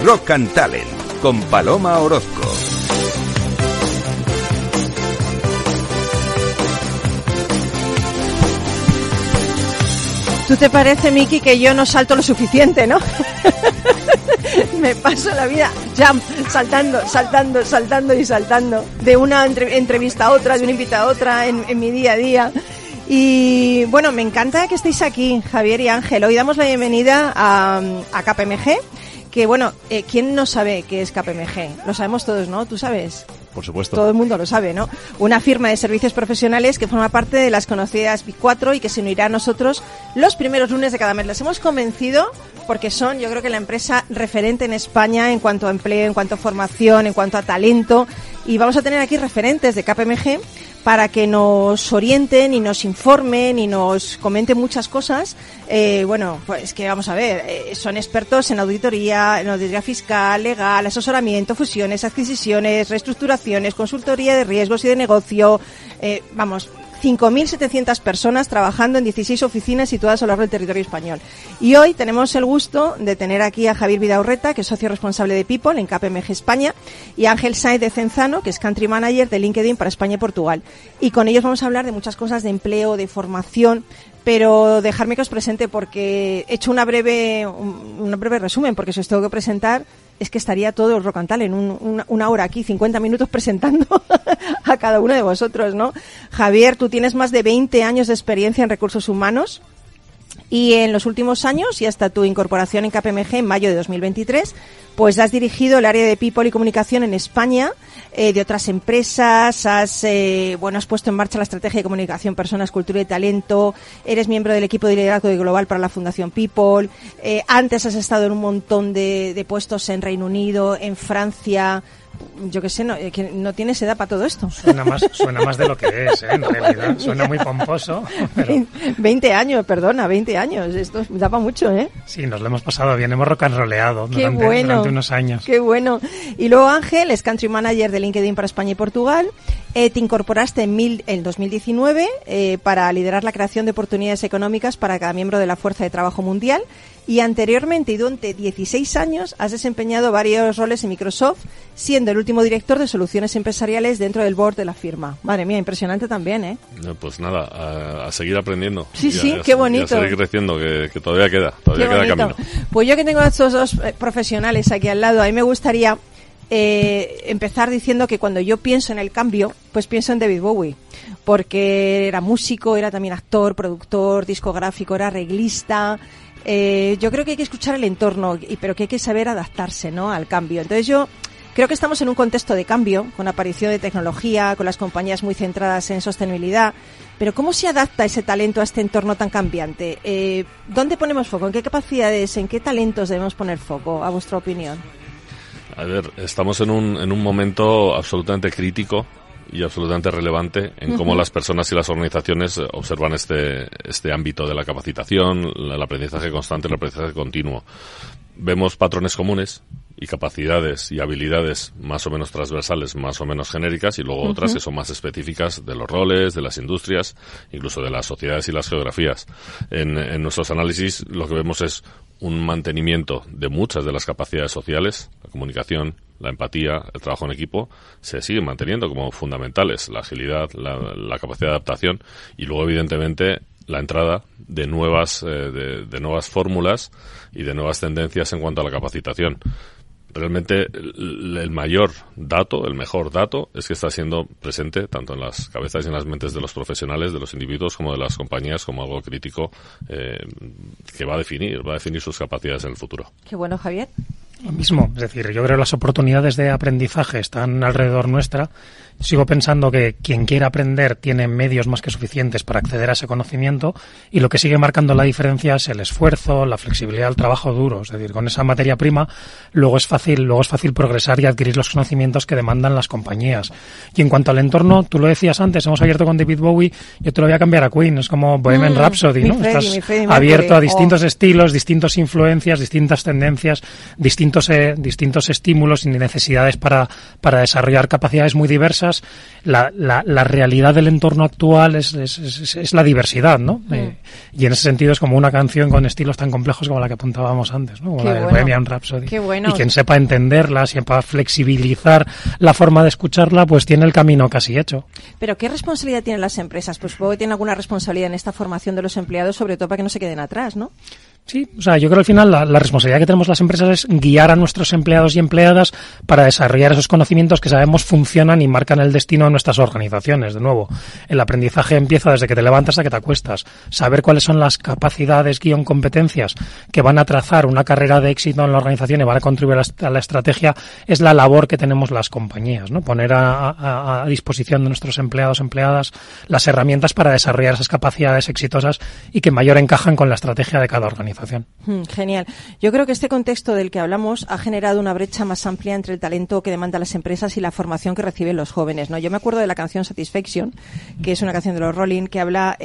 Rock and Talent con Paloma Orozco. ¿Tú te parece, Miki, que yo no salto lo suficiente, no? Me paso la vida saltando de una entrevista a otra, de una invitada a otra en mi día a día. Y bueno, me encanta que estéis aquí, Javier y Ángel. Hoy damos la bienvenida a KPMG, que bueno, ¿quién no sabe qué es KPMG? Lo sabemos todos, ¿no? ¿Tú sabes? Por supuesto. Todo el mundo lo sabe, ¿no? Una firma de servicios profesionales que forma parte de las conocidas Big 4 y que se unirá a nosotros los primeros lunes de cada mes. Les hemos convencido porque son, yo creo que la empresa referente en España en cuanto a empleo, en cuanto a formación, en cuanto a talento. Y vamos a tener aquí referentes de KPMG para que nos orienten y nos informen y nos comenten muchas cosas. Bueno, pues que vamos a ver, son expertos en auditoría fiscal, legal, asesoramiento, fusiones, adquisiciones, reestructuraciones, consultoría de riesgos y de negocio. 5.700 personas trabajando en 16 oficinas situadas a lo largo del territorio español. Y hoy tenemos el gusto de tener aquí a Javier Vidaurreta, que es socio responsable de People en KPMG España, y a Ángel Sainz de Cenzano, que es Country Manager de LinkedIn para España y Portugal. Y con ellos vamos a hablar de muchas cosas de empleo, de formación, pero dejarme que os presente porque he hecho un breve resumen, porque si os tengo que presentar es que estaría todo el Rock and Talent en una hora aquí, 50 minutos presentando a cada uno de vosotros, ¿no? Javier, tú tienes más de 20 años de experiencia en recursos humanos y en los últimos años y hasta tu incorporación en KPMG en mayo de 2023, pues has dirigido el área de People y Comunicación en España de otras empresas, has puesto en marcha la estrategia de comunicación, personas, cultura y talento, eres miembro del equipo de liderazgo de Global para la Fundación People, antes has estado en un montón de puestos en Reino Unido, en Francia. Yo qué sé, que no tienes edad para todo esto. Suena más de lo que es, en realidad. Suena muy pomposo. Pero... 20 años. Esto da para mucho, ¿eh? Sí, nos lo hemos pasado bien. Hemos rock and rolleado durante unos años. Qué bueno. Y luego Ángel es Country Manager de LinkedIn para España y Portugal. Te incorporaste en 2019 para liderar la creación de oportunidades económicas para cada miembro de la Fuerza de Trabajo Mundial. Y anteriormente, y durante 16 años, has desempeñado varios roles en Microsoft, siendo el último director de soluciones empresariales dentro del board de la firma. Madre mía, impresionante también, ¿eh? Pues nada, a seguir aprendiendo. Sí, qué bonito. Y a seguir creciendo, que todavía queda camino. Pues yo que tengo a estos dos profesionales aquí al lado, a mí me gustaría empezar diciendo que cuando yo pienso en el cambio, pues pienso en David Bowie, porque era músico, era también actor, productor, discográfico, era arreglista. Yo creo que hay que escuchar el entorno, pero que hay que saber adaptarse, ¿no?, al cambio. Entonces yo creo que estamos en un contexto de cambio, con la aparición de tecnología, con las compañías muy centradas en sostenibilidad. Pero ¿cómo se adapta ese talento a este entorno tan cambiante? ¿Dónde ponemos foco? ¿En qué capacidades, en qué talentos debemos poner foco, a vuestra opinión? A ver, estamos en un momento absolutamente crítico y absolutamente relevante en cómo las personas y las organizaciones observan este ámbito de la capacitación, el aprendizaje constante, el aprendizaje continuo. Vemos patrones comunes y capacidades y habilidades más o menos transversales, más o menos genéricas, y luego otras que son más específicas de los roles, de las industrias, incluso de las sociedades y las geografías. En nuestros análisis lo que vemos es un mantenimiento de muchas de las capacidades sociales, la comunicación, la empatía, el trabajo en equipo, se siguen manteniendo como fundamentales, la agilidad, la capacidad de adaptación, y luego evidentemente la entrada de nuevas fórmulas y de nuevas tendencias en cuanto a la capacitación. Realmente el mejor dato es que está siendo presente tanto en las cabezas y en las mentes de los profesionales, de los individuos, como de las compañías, como algo crítico que va a definir sus capacidades en el futuro. Qué bueno, Javier. Lo mismo, es decir, yo creo que las oportunidades de aprendizaje están alrededor nuestra. Sigo pensando que quien quiera aprender tiene medios más que suficientes para acceder a ese conocimiento, y lo que sigue marcando la diferencia es el esfuerzo, la flexibilidad, el trabajo duro. Es decir, con esa materia prima luego es fácil progresar y adquirir los conocimientos que demandan las compañías. Y en cuanto al entorno, tú lo decías antes, hemos abierto con David Bowie, yo te lo voy a cambiar a Queen, es como Bohemian Rhapsody, ¿no? Estás abierto a distintos estilos, distintas influencias, distintas tendencias, distintos estímulos y necesidades para desarrollar capacidades muy diversas. cosas, la realidad del entorno actual es la diversidad, ¿no? Y en ese sentido es como una canción con estilos tan complejos como la que apuntábamos antes, ¿no? Como la de Bohemian Rhapsody. Qué bueno. Y quien sepa entenderla, sepa flexibilizar la forma de escucharla, pues tiene el camino casi hecho. Pero ¿qué responsabilidad tienen las empresas? Pues supongo que tienen alguna responsabilidad en esta formación de los empleados, sobre todo para que no se queden atrás, ¿no? Sí, o sea, yo creo que al final la responsabilidad que tenemos las empresas es guiar a nuestros empleados y empleadas para desarrollar esos conocimientos que sabemos funcionan y marcan el destino de nuestras organizaciones. De nuevo, el aprendizaje empieza desde que te levantas a que te acuestas. Saber cuáles son las capacidades, competencias que van a trazar una carrera de éxito en la organización y van a contribuir a la estrategia es la labor que tenemos las compañías, ¿no? Poner a disposición de nuestros empleados, empleadas, las herramientas para desarrollar esas capacidades exitosas y que mayor encajan con la estrategia de cada organización. Genial. Yo creo que este contexto del que hablamos ha generado una brecha más amplia entre el talento que demandan las empresas y la formación que reciben los jóvenes, ¿no? Yo me acuerdo de la canción Satisfaction, que es una canción de los Rolling, que habla,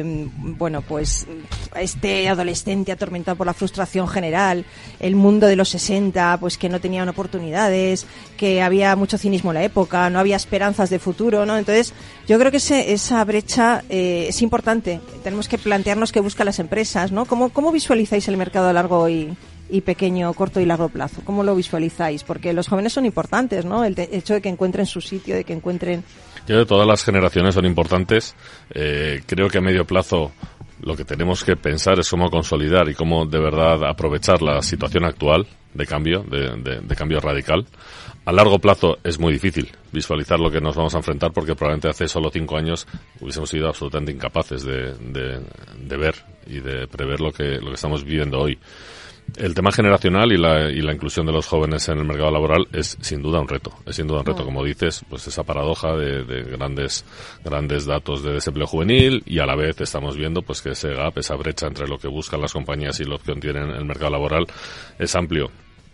pues este adolescente atormentado por la frustración general, el mundo de los 60, pues que no tenían oportunidades, que había mucho cinismo en la época, no había esperanzas de futuro, ¿no? Entonces, yo creo que esa brecha es importante. Tenemos que plantearnos qué buscan las empresas, ¿no? ¿Cómo visualizáis el mercado a largo y pequeño, corto y largo plazo? ¿Cómo lo visualizáis? Porque los jóvenes son importantes, ¿no? El hecho de que encuentren su sitio, de que encuentren... Yo creo que todas las generaciones son importantes. Creo que a medio plazo lo que tenemos que pensar es cómo consolidar y cómo de verdad aprovechar la situación actual de cambio, de cambio radical. A largo plazo es muy difícil visualizar lo que nos vamos a enfrentar porque probablemente hace solo 5 años hubiésemos sido absolutamente incapaces de ver y de prever lo que estamos viviendo hoy. El tema generacional y la inclusión de los jóvenes en el mercado laboral es sin duda un reto. Es sin duda un reto, como dices, pues esa paradoja de grandes datos de desempleo juvenil y a la vez estamos viendo pues que ese gap, esa brecha entre lo que buscan las compañías y lo que tienen el mercado laboral es amplio.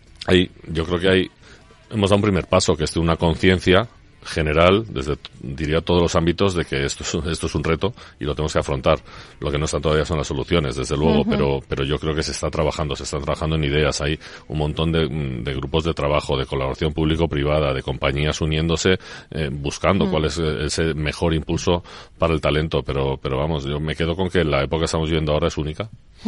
Yo creo que hemos dado un primer paso, que es de una conciencia general, desde, diría, todos los ámbitos, de que esto es un reto y lo tenemos que afrontar. Lo que no están todavía son las soluciones, desde luego, pero yo creo que se está trabajando en ideas. Hay un montón de grupos de trabajo, de colaboración público-privada, de compañías uniéndose, buscando cuál es ese mejor impulso para el talento, pero vamos, yo me quedo con que la época que estamos viviendo ahora es única.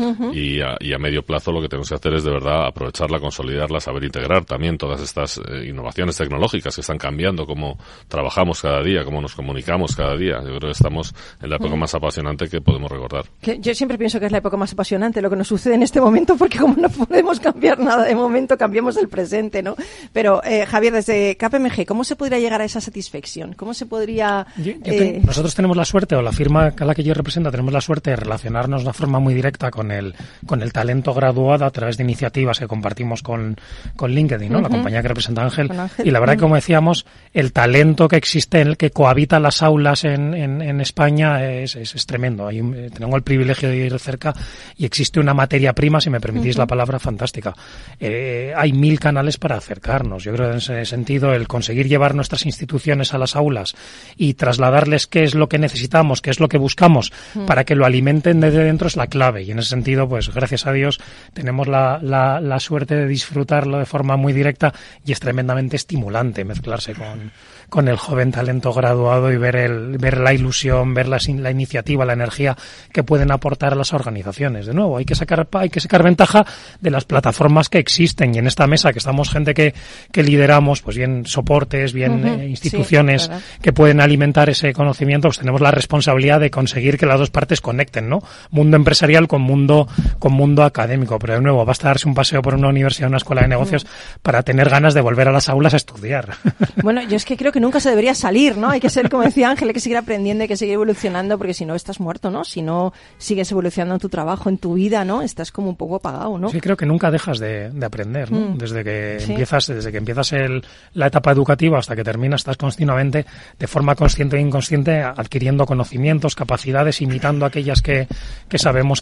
Y a medio plazo lo que tenemos que hacer es de verdad aprovecharla, consolidarla, saber integrar también todas estas innovaciones tecnológicas que están cambiando cómo trabajamos cada día, cómo nos comunicamos cada día. Yo creo que estamos en la época más apasionante que podemos recordar. Yo siempre pienso que es la época más apasionante lo que nos sucede en este momento, porque como no podemos cambiar nada de momento, cambiamos el presente, ¿no? Pero, Javier, desde KPMG, ¿cómo se podría llegar a esa satisfacción? ¿Cómo se podría...? Nosotros tenemos la suerte, o la firma a la que yo represento, tenemos la suerte de relacionarnos de una forma muy directa con el talento graduado a través de iniciativas que compartimos con LinkedIn, ¿no? La compañía que representa Ángel. Y la verdad que, como decíamos, el talento que existe, en el que cohabita las aulas en España es tremendo. Tengo el privilegio de ir cerca y existe una materia prima, si me permitís la palabra, fantástica. Hay 1000 canales para acercarnos. Yo creo que en ese sentido el conseguir llevar nuestras instituciones a las aulas y trasladarles qué es lo que necesitamos, qué es lo que buscamos para que lo alimenten desde dentro es la clave. Y en ese sentido, pues gracias a Dios tenemos la suerte de disfrutarlo de forma muy directa y es tremendamente estimulante mezclarse con el joven talento graduado y ver la ilusión, ver la iniciativa, la energía que pueden aportar a las organizaciones. De nuevo, hay que sacar ventaja de las plataformas que existen, y en esta mesa que estamos gente que lideramos, pues bien soportes, bien instituciones que pueden alimentar ese conocimiento, pues tenemos la responsabilidad de conseguir que las dos partes conecten, ¿no? Mundo empresarial con mundo académico, pero de nuevo basta darse un paseo por una universidad, una escuela de negocios para tener ganas de volver a las aulas a estudiar. Bueno, yo es que creo que nunca se debería salir, ¿no? Hay que ser, como decía Ángel, hay que seguir aprendiendo, hay que seguir evolucionando, porque si no estás muerto, ¿no? Si no sigues evolucionando en tu trabajo, en tu vida, ¿no? Estás como un poco apagado, ¿no? Sí, creo que nunca dejas de aprender, ¿no? Desde que empiezas la etapa educativa hasta que terminas, estás continuamente, de forma consciente e inconsciente, adquiriendo conocimientos, capacidades, imitando aquellas que sabemos que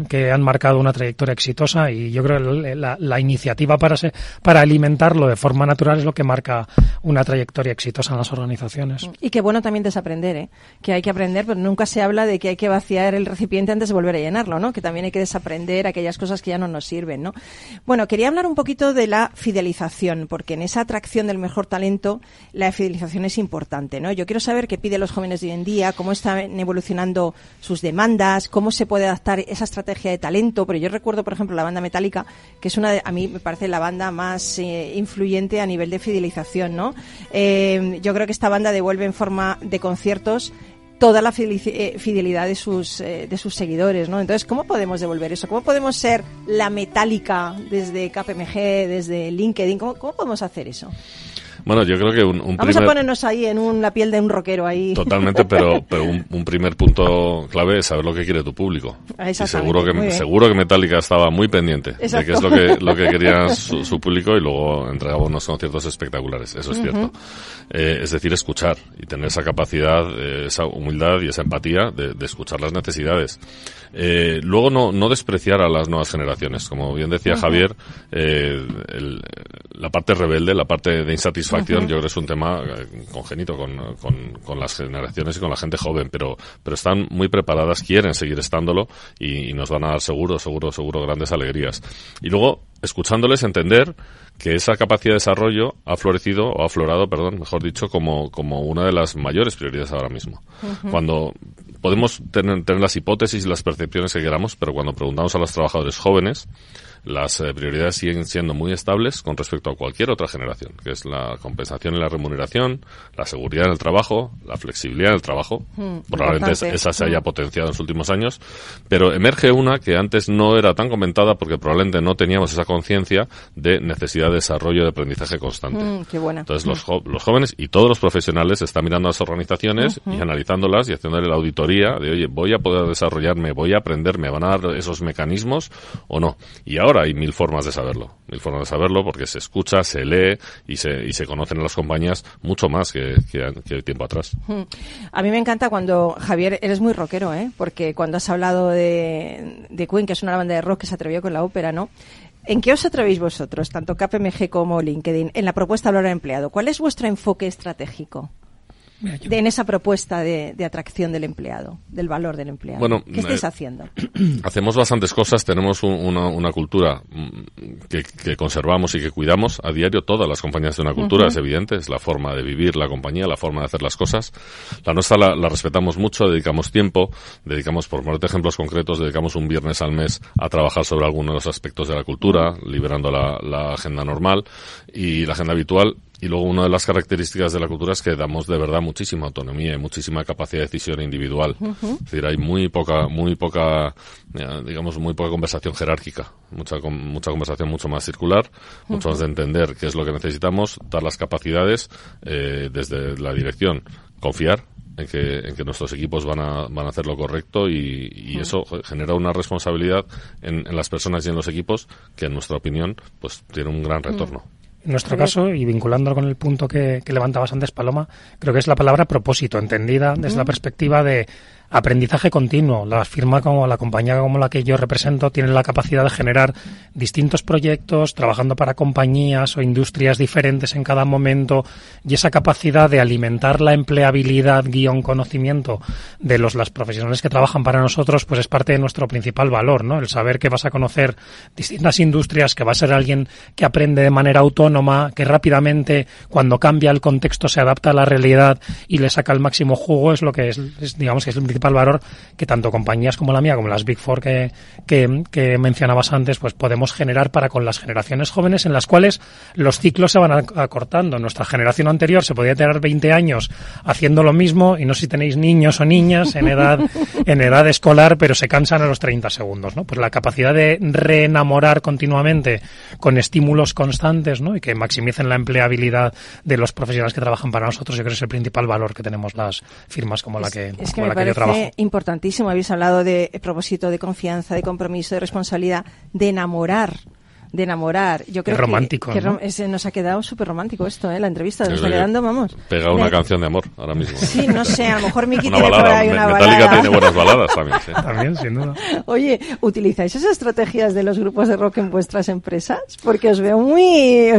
que han marcado una trayectoria exitosa, y yo creo que la iniciativa para alimentarlo de forma natural es lo que marca una trayectoria exitosa en las organizaciones. Y qué bueno también desaprender, que hay que aprender, pero nunca se habla de que hay que vaciar el recipiente antes de volver a llenarlo, ¿no? Que también hay que desaprender aquellas cosas que ya no nos sirven, ¿no? Bueno, quería hablar un poquito de la fidelización, porque en esa atracción del mejor talento la fidelización es importante, ¿no? Yo quiero saber qué piden los jóvenes de hoy en día, cómo están evolucionando sus demandas, cómo se puede adaptar esa estrategia de talento. Pero yo recuerdo, por ejemplo, la banda Metallica, que es a mí me parece la banda más influyente a nivel de fidelización, ¿no? Yo creo que esta banda devuelve en forma de conciertos toda la fidelidad de sus seguidores, ¿no? Entonces, ¿cómo podemos devolver eso? ¿Cómo podemos ser la Metallica desde KPMG, desde LinkedIn? ¿Cómo podemos hacer eso? Bueno, yo creo que Vamos a ponernos ahí en la piel de un rockero ahí. Totalmente, pero un primer punto clave es saber lo que quiere tu público. Y seguro que Metallica estaba muy pendiente de qué es lo que quería su público, y luego entregaba unos conciertos espectaculares. Eso es cierto. Es decir, escuchar y tener esa capacidad, esa humildad y esa empatía de escuchar las necesidades. Luego no despreciar a las nuevas generaciones. Como bien decía Javier, la parte rebelde, la parte de insatisfacción, yo creo que es un tema congénito con las generaciones y con la gente joven, pero están muy preparadas, quieren seguir estándolo, y nos van a dar seguro grandes alegrías. Y luego, escuchándoles, entender que esa capacidad de desarrollo ha aflorado, mejor dicho, como una de las mayores prioridades ahora mismo. Cuando podemos tener las hipótesis y las percepciones que queramos, pero cuando preguntamos a los trabajadores jóvenes, las prioridades siguen siendo muy estables con respecto a cualquier otra generación, que es la compensación y la remuneración, la seguridad en el trabajo, la flexibilidad en el trabajo. Probablemente esa se haya potenciado en los últimos años, pero emerge una que antes no era tan comentada porque probablemente no teníamos esa conciencia de necesidad de desarrollo de aprendizaje constante. Qué buena. Entonces los jóvenes y todos los profesionales están mirando a las organizaciones y analizándolas y haciéndole la auditoría de, oye, ¿voy a poder desarrollarme? ¿Voy a aprender? ¿Me van a dar esos mecanismos o no? Y ahora hay mil formas de saberlo porque se escucha, se lee y se conocen en las compañías mucho más que tiempo atrás. A mí me encanta cuando, Javier, eres muy rockero, porque cuando has hablado de Queen, que es una banda de rock que se atrevió con la ópera, ¿no? ¿En qué os atrevéis vosotros, tanto KPMG como LinkedIn, en la propuesta de valor al empleado? ¿Cuál es vuestro enfoque estratégico en esa propuesta de atracción del empleado, del valor del empleado? Bueno, ¿qué estáis haciendo? Hacemos bastantes cosas. Tenemos una cultura que conservamos y que cuidamos a diario. Todas las compañías de una cultura, es evidente, es la forma de vivir la compañía, la forma de hacer las cosas. La nuestra la respetamos mucho, dedicamos tiempo, por ponerte ejemplos concretos, dedicamos un viernes al mes a trabajar sobre algunos de los aspectos de la cultura, liberando la agenda normal y la agenda habitual. Y luego una de las características de la cultura es que damos de verdad muchísima autonomía y muchísima capacidad de decisión individual. Es decir, hay muy poca conversación jerárquica, mucha conversación mucho más circular, mucho más de entender qué es lo que necesitamos, dar las capacidades desde la dirección, confiar en que nuestros equipos van a hacer lo correcto y eso genera una responsabilidad en las personas y en los equipos que, en nuestra opinión, pues tiene un gran retorno. En nuestro caso, y vinculándolo con el punto que levantabas antes, Paloma, creo que es la palabra propósito, entendida desde la perspectiva de aprendizaje continuo. La firma como la compañía como la que yo represento tiene la capacidad de generar distintos proyectos, trabajando para compañías o industrias diferentes en cada momento, y esa capacidad de alimentar la empleabilidad /conocimiento de las profesionales que trabajan para nosotros, pues es parte de nuestro principal valor, ¿no? El saber que vas a conocer distintas industrias, que va a ser alguien que aprende de manera autónoma, que rápidamente, cuando cambia el contexto, se adapta a la realidad y le saca el máximo jugo, es lo que digamos que es el principal valor que tanto compañías como la mía, como las Big Four que mencionabas antes, pues podemos generar para con las generaciones jóvenes, en las cuales los ciclos se van acortando. Nuestra generación anterior se podía tener 20 años haciendo lo mismo, y no sé si tenéis niños o niñas en edad escolar, pero se cansan a los 30 segundos, ¿no? Pues la capacidad de reenamorar continuamente con estímulos constantes, ¿no? Y que maximicen la empleabilidad de los profesionales que trabajan para nosotros, yo creo que es el principal valor que tenemos las firmas como la que yo trabajo. Importantísimo. Habéis hablado de propósito, de confianza, de compromiso, de responsabilidad, de enamorar de enamorar. Yo creo es romántico, que ¿no? nos ha quedado súper romántico esto, la entrevista. Nos está quedando, vamos. Pega una canción de amor ahora mismo. Sí, no sé, a lo mejor Miki una tiene balada. por ahí una Metallica balada. tiene buenas baladas también, sí. También, sin duda. Oye, ¿utilizáis esas estrategias de los grupos de rock en vuestras empresas? Porque os veo muy...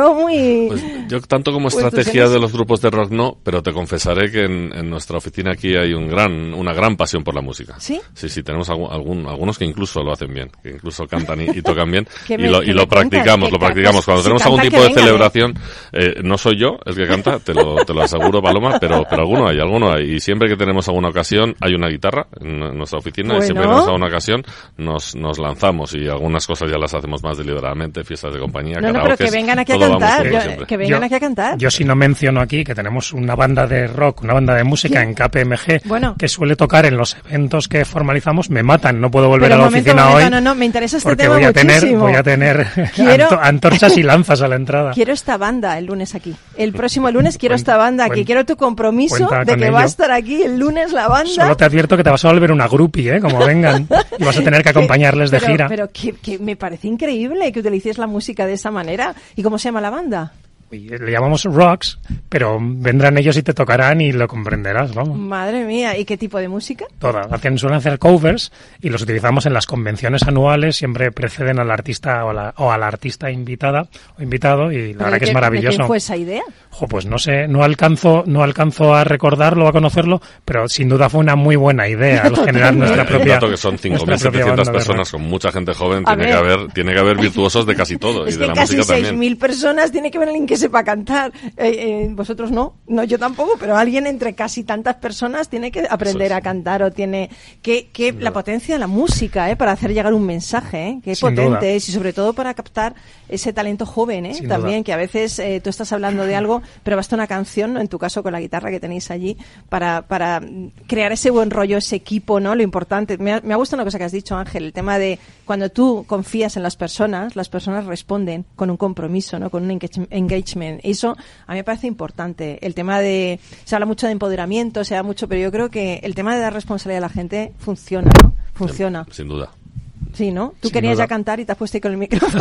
Pues yo tanto como estrategia de los grupos de rock no, pero te confesaré que en nuestra oficina aquí hay una gran pasión por la música. ¿Sí? Sí, tenemos algunos que incluso lo hacen bien, que incluso cantan y tocan bien, y lo practicamos. Cuando tenemos algún tipo de celebración, no soy yo el que canta, te lo aseguro, Paloma, pero alguno hay. Y siempre que tenemos alguna ocasión, hay una guitarra en nuestra oficina, y siempre que tenemos alguna ocasión, nos lanzamos, y algunas cosas ya las hacemos más deliberadamente, fiestas de compañía, pero que vengan aquí a cantar, aquí a cantar. Yo si no menciono aquí que tenemos una banda de rock, una banda de música en KPMG, que suele tocar en los eventos que formalizamos, me matan, no puedo volver a la oficina hoy. No, me interesa este porque tema muchísimo. Voy a tener antorchas y lanzas a la entrada. Quiero esta banda el lunes aquí. El próximo lunes quiero esta banda aquí. Quiero tu compromiso de que va a estar aquí el lunes la banda. Solo te advierto que te vas a volver una groupie, como vengan. Y vas a tener que acompañarles de gira. Pero que me parece increíble que utilices la música de esa manera. ¿Y cómo se llama la banda? Le llamamos Rocks, pero vendrán ellos y te tocarán y lo comprenderás, vamos. Madre mía, ¿y qué tipo de música? Toda. Suelen hacer covers y los utilizamos en las convenciones anuales, siempre preceden al artista o a la artista invitada o invitado, y la verdad que es maravilloso. ¿De quién fue esa idea? Pues no sé, no alcanzo a recordarlo, a conocerlo, pero sin duda fue una muy buena idea al generar nuestra propia. Dato que son 5.700 personas con mucha gente joven, tiene que haber virtuosos de casi todo, es y de la casi música también. 6.000 personas, tiene que haber alguien que sepa cantar. Vosotros no, yo tampoco, pero alguien entre casi tantas personas tiene que aprender a cantar, o tiene que la potencia de la música, para hacer llegar un mensaje, que potente es, y sobre todo para captar ese talento joven, también, que a veces tú estás hablando de algo, pero basta una canción, ¿no? En tu caso con la guitarra que tenéis allí, para crear ese buen rollo, ese equipo, ¿no? Lo importante. Me ha gustado una cosa que has dicho, Ángel, el tema de cuando tú confías en las personas responden con un compromiso, ¿no? Con un engagement. Eso a mí me parece importante. El tema se habla mucho de empoderamiento, se habla mucho, pero yo creo que el tema de dar responsabilidad a la gente funciona, ¿no? Funciona. Sin duda. Sí, ¿no? Tú querías ya cantar y te has puesto ahí con el micrófono.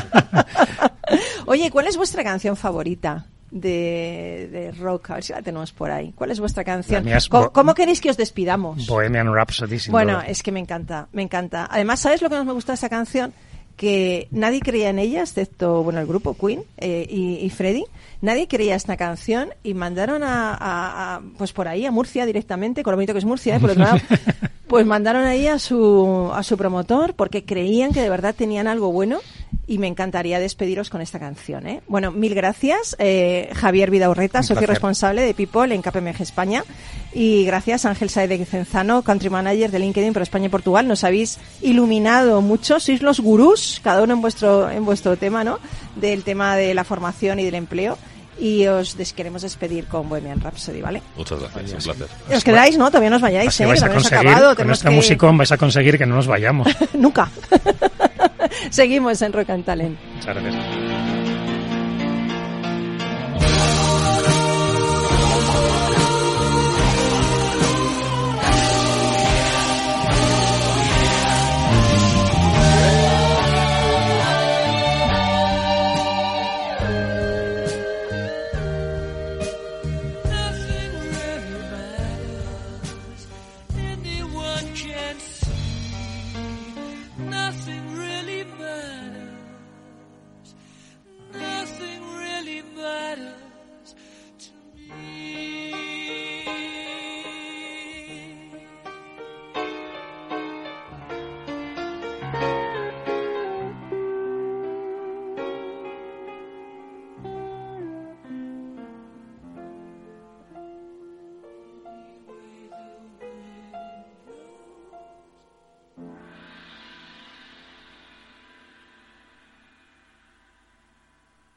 Oye, ¿cuál es vuestra canción favorita de rock? A ver si la tenemos por ahí. ¿Cuál es vuestra canción? ¿Cómo queréis que os despidamos? Bohemian Rhapsody. Bueno, es que me encanta. Además, ¿sabes lo que más me gusta de esa canción? Que nadie creía en ella, excepto, el grupo Queen y Freddie. Nadie creía esta canción y mandaron pues por ahí a Murcia directamente, con lo bonito que es Murcia, por otro lado, pues mandaron ahí a su promotor, porque creían que de verdad tenían algo bueno, y me encantaría despediros con esta canción, ¿eh? Bueno, mil gracias, Javier Vidaurreta, socio responsable de People en KPMG España, y gracias Ángel Sáez de Cenzano, Country Manager de LinkedIn para España y Portugal. Nos habéis iluminado mucho, sois los gurús, cada uno en vuestro tema, ¿no? Del tema de la formación y del empleo. Y os queremos despedir con Bohemian Rhapsody, ¿vale? Muchas gracias, un placer. Os quedáis, ¿no? Todavía no os vayáis, vais a conseguir, con este musicón vais a conseguir que no nos vayamos. Nunca. Seguimos en Rock and Talent. Muchas gracias.